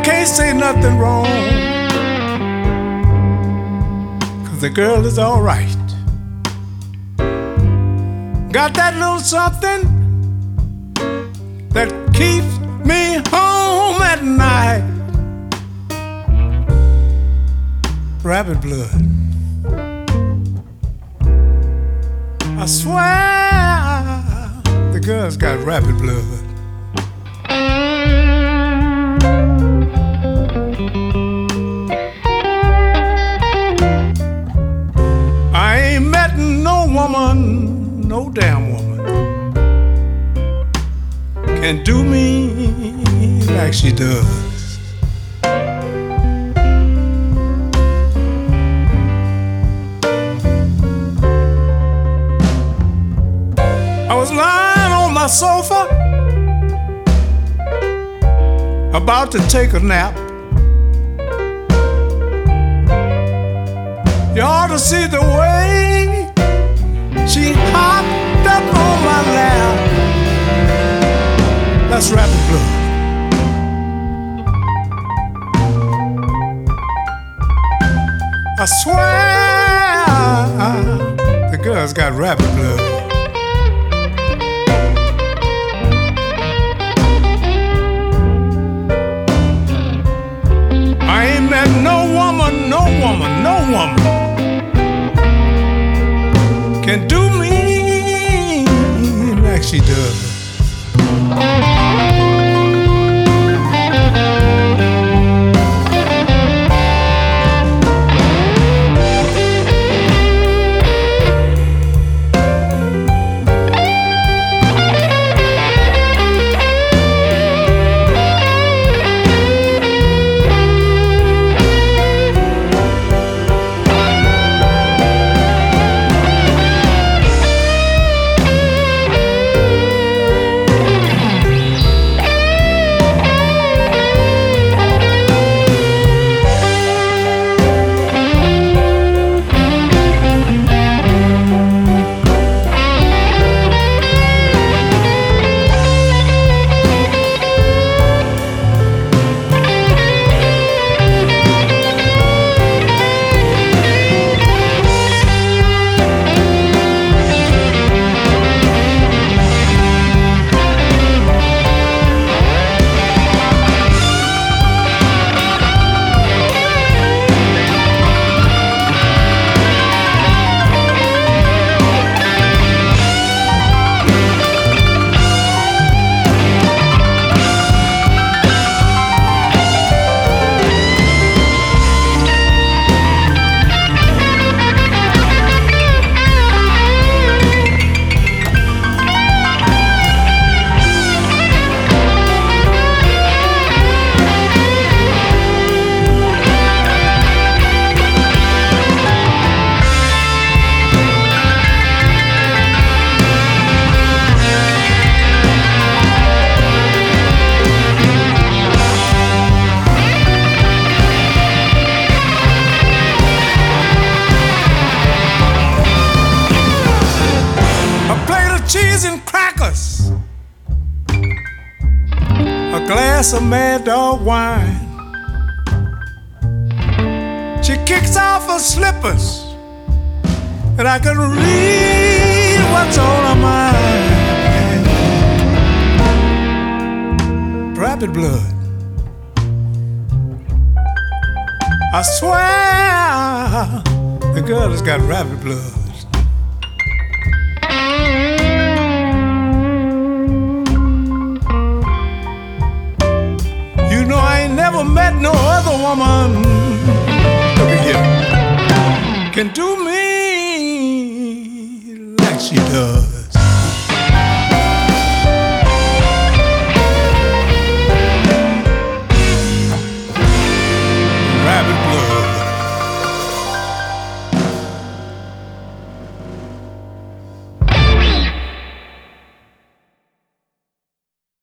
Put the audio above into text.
can't say nothing wrong, 'cause the girl is all right. Got that little something that keeps me home at night. Rabbit blood. I swear the girl's got rabbit blood. I ain't met no woman, no damn woman, can do me like she does. I was lying on my sofa, about to take a nap. You ought to see the way she hopped up on my lap. That's rabbit blood. I swear the girl's got rabbit blood. I ain't met no woman, no woman, no woman can do me like she does. Cheese and crackers, a glass of Mad Dog wine. She kicks off her slippers, and I can read what's on her mind. Rabbit blood. I swear the girl has got rabbit blood. You know I ain't never met no other woman, look at here, can do me like she does.